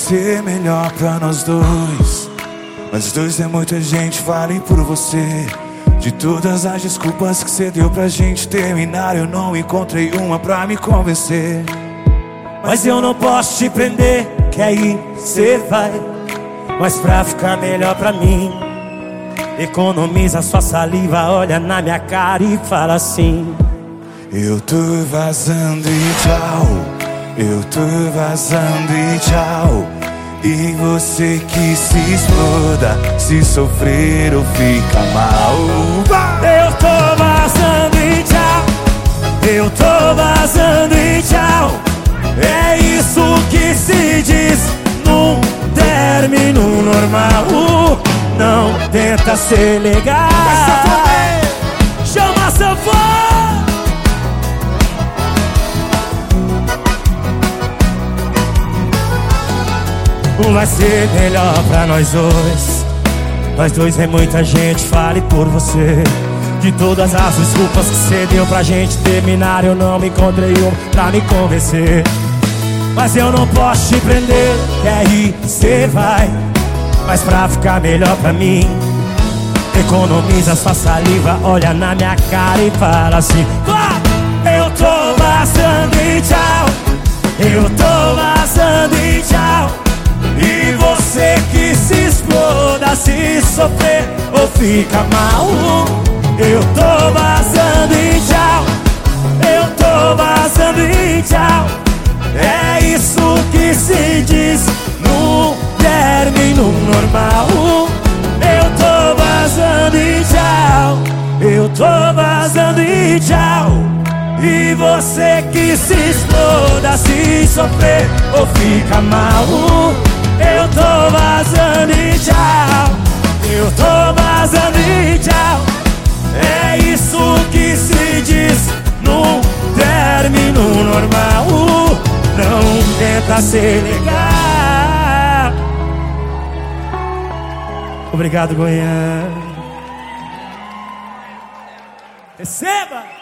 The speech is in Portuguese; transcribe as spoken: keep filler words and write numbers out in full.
ser melhor pra nós dois. Nós dois é muita gente, fale por você. De todas as desculpas que cê deu pra gente terminar, eu não encontrei uma pra me convencer. Mas eu não posso te prender, que aí cê vai. Mas pra ficar melhor pra mim, economiza sua saliva, olha na minha cara e fala assim: eu tô vazando e tchau. Eu tô vazando e tchau. E você que se exploda, se sofrer ou fica mal. Eu tô vazando e tchau. Eu tô vazando e tchau. É isso que se diz num término normal. Não tenta ser legal. Chama a sanfona. Vai ser melhor pra nós dois. Nós dois é muita gente, fale por você. De todas as desculpas que cê deu pra gente terminar, eu não me encontrei um pra me convencer. Mas eu não posso te prender, que aí cê vai. Mas pra ficar melhor pra mim, economiza sua saliva, olha na minha cara e fala assim: eu tô vazando e tchau. Eu tô vazando e tchau. E você que se exploda, se sofrer ou fica mal. Eu tô vazando e tchau. Eu tô vazando e tchau. É isso que se diz no término normal. Eu tô vazando e tchau. Eu tô vazando e tchau. E você que se exploda, se sofrer ou fica mal. Eu tô vazando e tchau. Eu tô vazando e tchau. É isso que se diz no término normal. Não tenta ser legal. Obrigado, Goiânia. Receba!